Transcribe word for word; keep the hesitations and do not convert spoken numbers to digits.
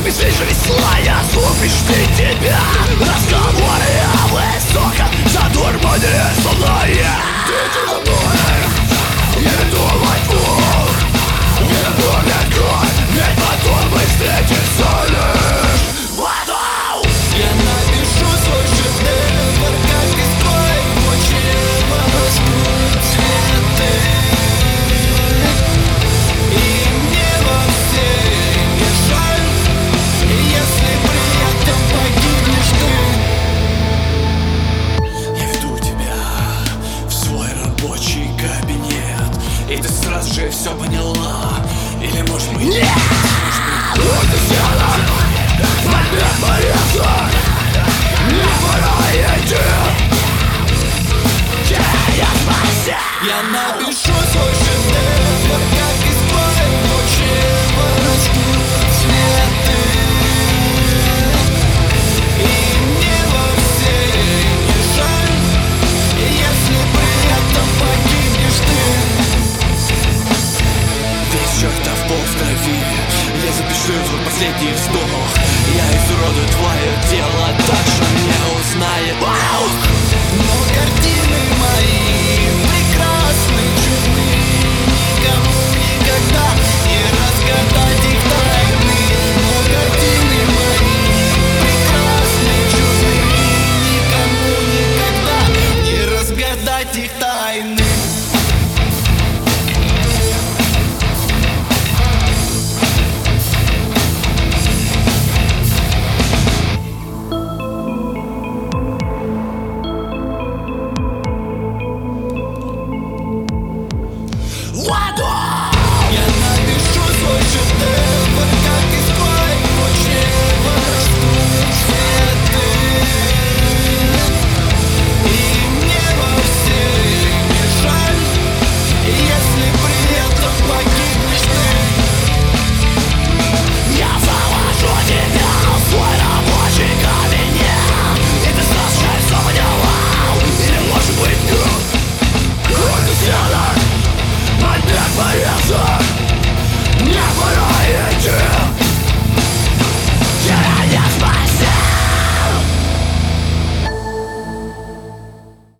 Запиши же весла, я слушаешь ты тебя. Разговоры о высоком задурманили солнце. Ты за мной, я веду во тьму. Не далеко, ведь потом мы встретимся лишь в аду. Я напишу свой шедевр, как из твоей ночи растут цветы. И мне вовсе не жаль, если при этом погибнешь ты. Я веду тебя в свой рабочий кабинет, и ты сразу же все поняла. Или может быть нет? Вот и сила, ответ пореза. Не пора идти. Я спасся. Я напишу свой шедевр, как из твоей ночи растут цветы. И мне вовсе не жаль, если при этом погибнешь ты. Весь чертов пол в крови, я запишу твой последний вздох. Я изуродую твое тело, так что не узнает.